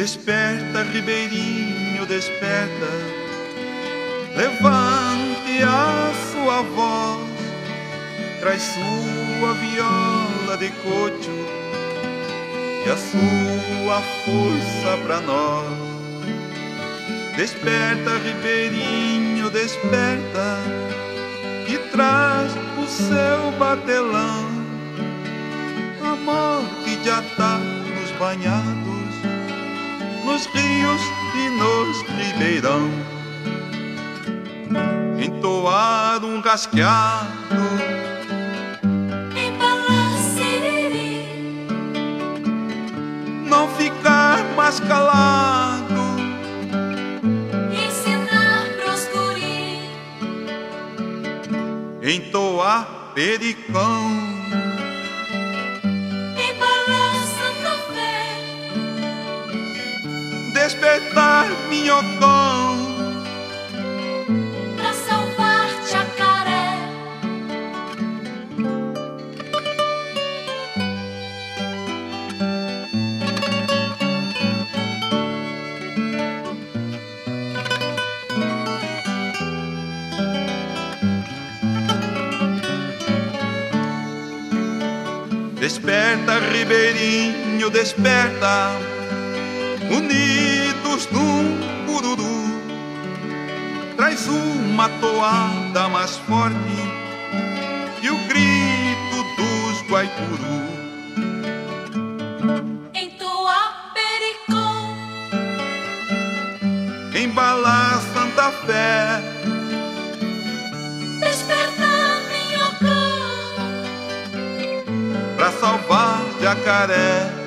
Desperta, ribeirinho, desperta, levante a sua voz, traz sua viola de cocho e a sua força pra nós. Desperta, ribeirinho, desperta, e traz o seu batelão. A morte já tá nos banhados, nos rios e nos ribeirão. Entoar um rasqueado, embalar siriri, não ficar mais calado, ensinar pros guri, entoar pericão, embalar Santa Fé, despertar minhocão, pra salvar Jacaré. desperta, ribeirinho, desperta, unidos num cururu, traz uma toada mais forte que o grito dos Guaicuru. Entoar pericom, Embalar Santa Fé, despertar minhocão, pra salvar Jacaré.